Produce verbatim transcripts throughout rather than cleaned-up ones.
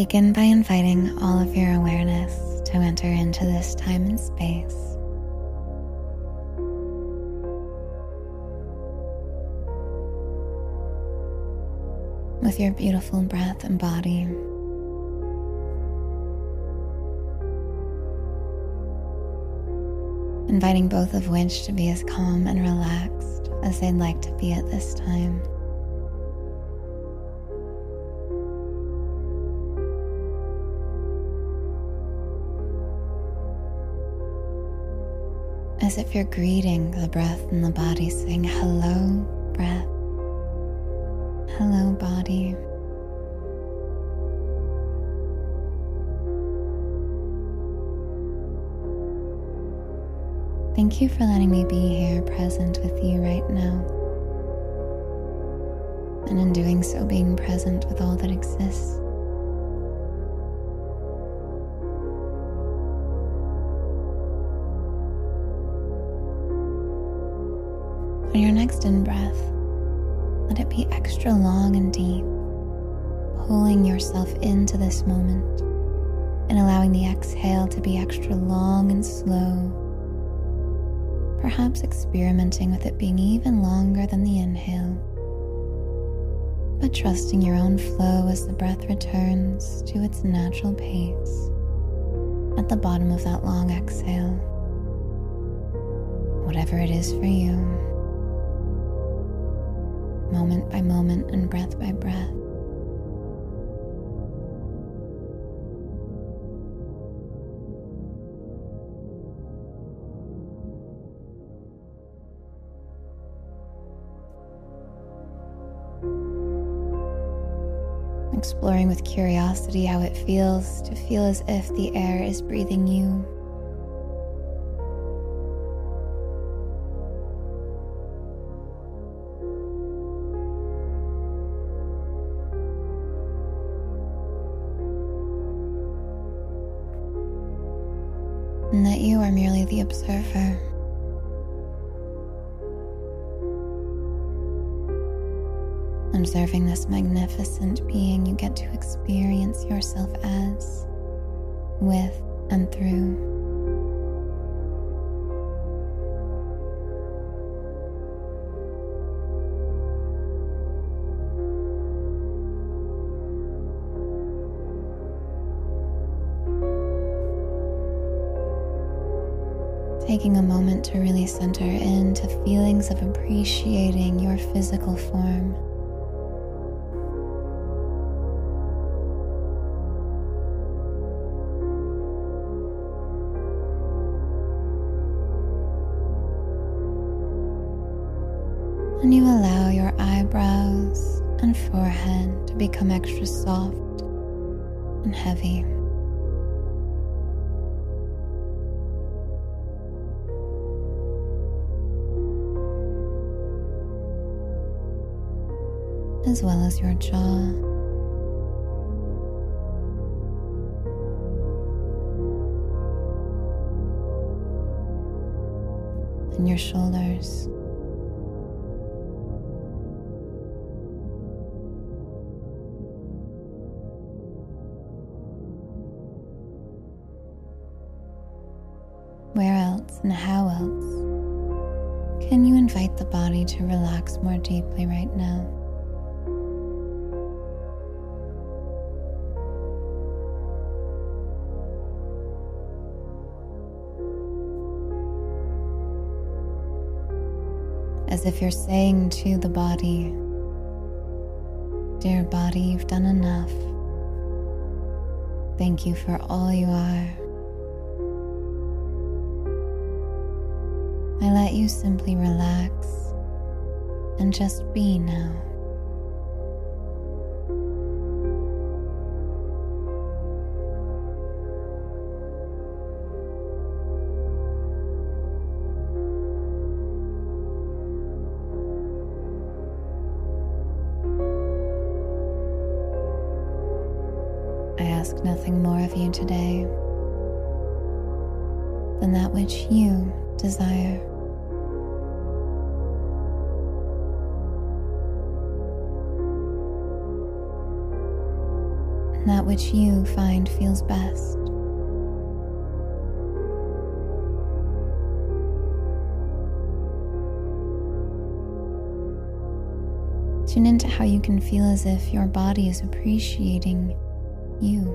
Begin by inviting all of your awareness to enter into this time and space. With your beautiful breath and body. Inviting both of which to be as calm and relaxed as they'd like to be at this time. As if you're greeting the breath and the body, saying, hello, breath. Hello, body. Thank you for letting me be here present with you right now. And in doing so, being present with all that exists. On your next in-breath, let it be extra long and deep, pulling yourself into this moment and allowing the exhale to be extra long and slow, perhaps experimenting with it being even longer than the inhale, but trusting your own flow as the breath returns to its natural pace at the bottom of that long exhale, whatever it is for you. Moment by moment and breath by breath. Exploring with curiosity how it feels to feel as if the air is breathing you. And that you are merely the observer. Observing this magnificent being you get to experience yourself as, with and through. Taking a moment to really center into feelings of appreciating your physical form. And you allow your eyebrows and forehead to become extra soft and heavy. As well as your jaw. And your shoulders. Where else and how else can you invite the body to relax more deeply right now? As if you're saying to the body, dear body, you've done enough. Thank you for all you are. I let you simply relax and just be now. I ask nothing more of you today than that which you desire. that which you find feels best. Tune into how you can feel as if your body is appreciating you.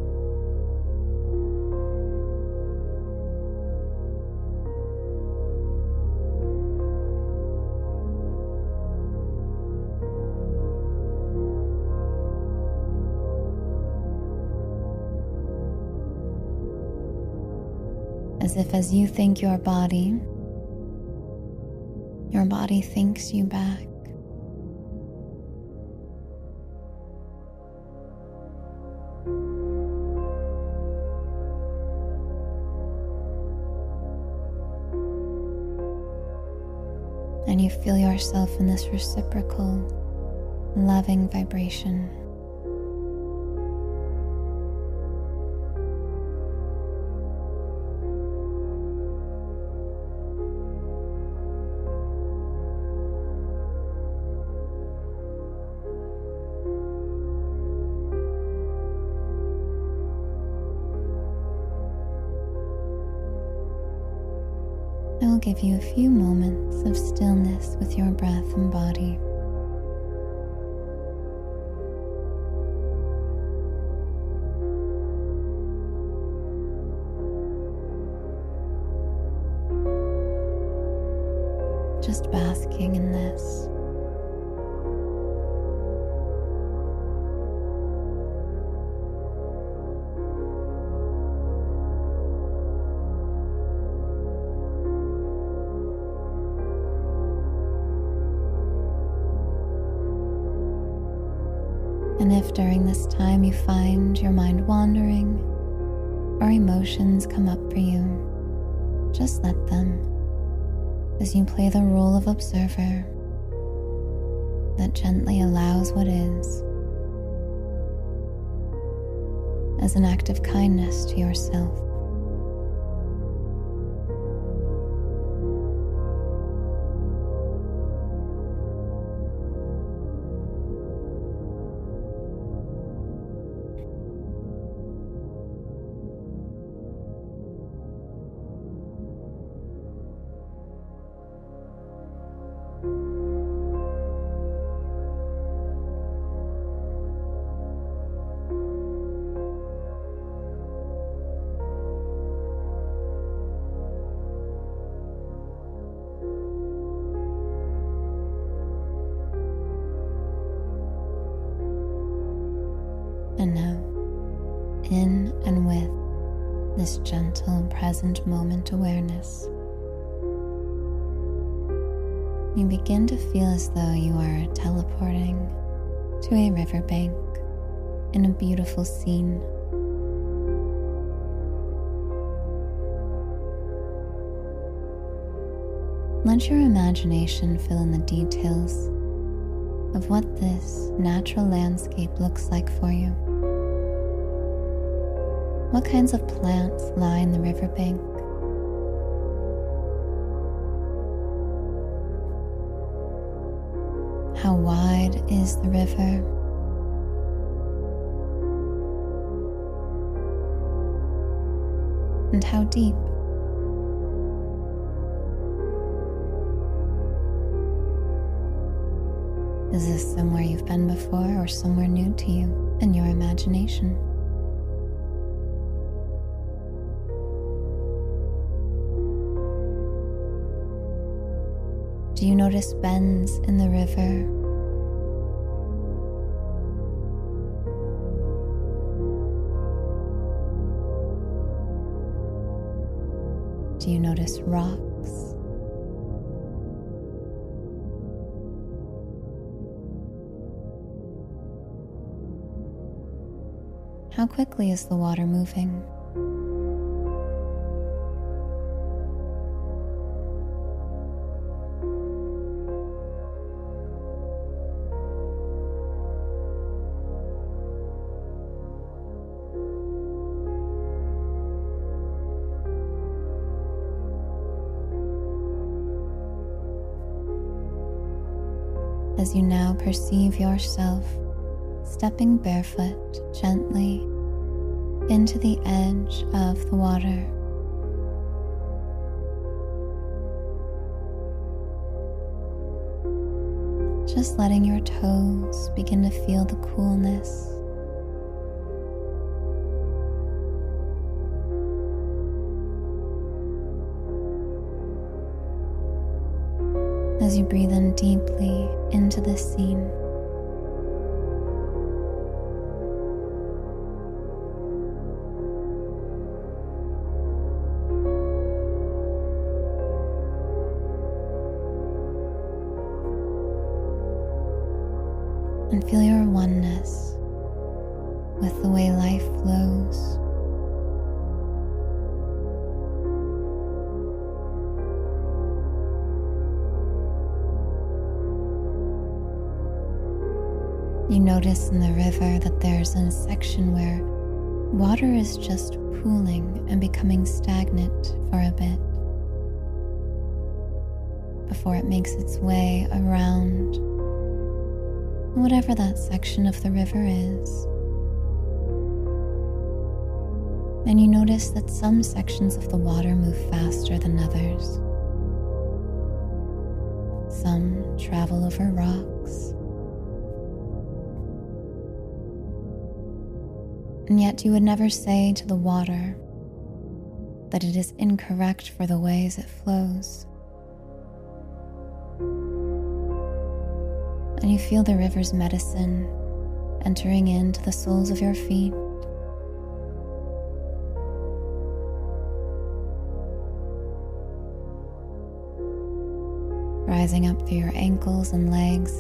As if as you think your body, your body thinks you back. And you feel yourself in this reciprocal, loving vibration. I will give you a few moments of stillness with your breath and body. Just basking in this. And if during this time you find your mind wandering or emotions come up for you, just let them, as you play the role of observer that gently allows what is, as an act of kindness to yourself. And now, in and with this gentle present moment awareness, you begin to feel as though you are teleporting to a riverbank in a beautiful scene. Let your imagination fill in the details of what this natural landscape looks like for you. What kinds of plants line the riverbank? How wide is the river? And how deep? Is this somewhere you've been before or somewhere new to you in your imagination? Do you notice bends in the river? Do you notice rocks? How quickly is the water moving? As you now perceive yourself stepping barefoot gently into the edge of the water. Just letting your toes begin to feel the coolness. As you breathe in deeply into this scene. And feel your oneness with the way life flows. You notice in the river that there's a section where water is just pooling and becoming stagnant for a bit before it makes its way around whatever that section of the river is. And you notice that some sections of the water move faster than others. Some travel over rocks. And yet you would never say to the water that it is incorrect for the ways it flows. And you feel the river's medicine entering into the soles of your feet. Rising up through your ankles and legs.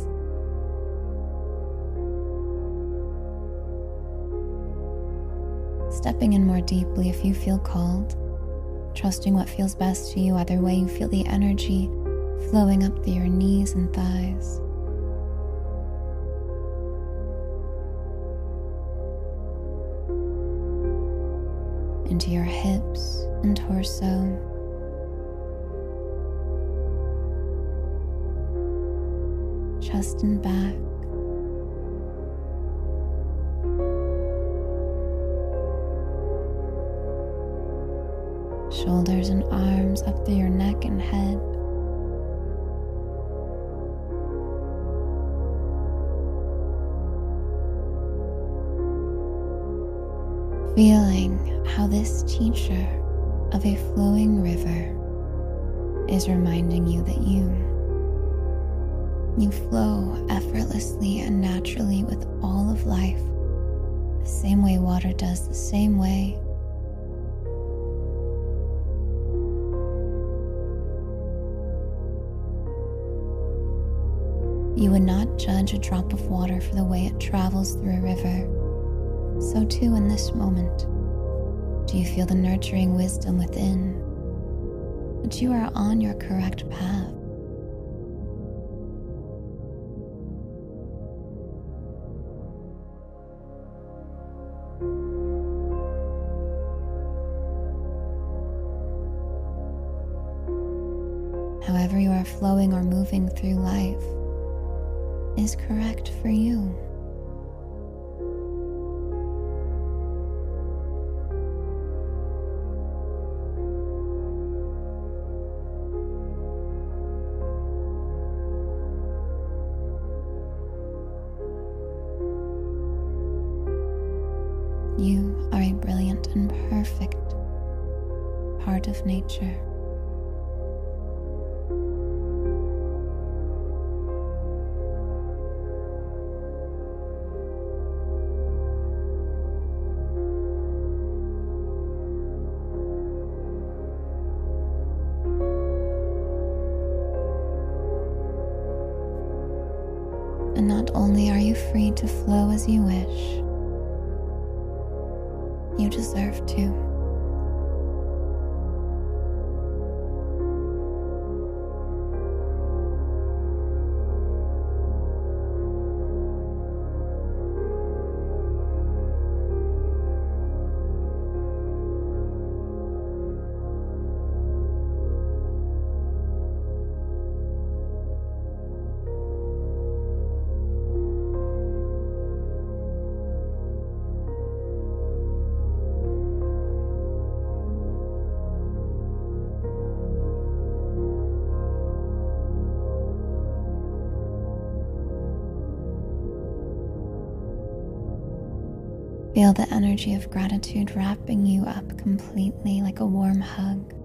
Stepping in more deeply if you feel called. Trusting what feels best to you. Either way, you feel the energy flowing up through your knees and thighs. Into your hips and torso. Chest and back. Shoulders and arms up through your neck and head. Feeling how this teacher of a flowing river is reminding you that you, you flow effortlessly and naturally with all of life, the same way water does, the same way. You would not judge a drop of water for the way it travels through a river. So too in this moment, do you feel the nurturing wisdom within that you are on your correct path? However you are flowing or moving through life is correct for you. You are a brilliant and perfect part of nature. And not only are you free to flow as you wish, you deserve to. Feel the energy of gratitude wrapping you up completely like a warm hug.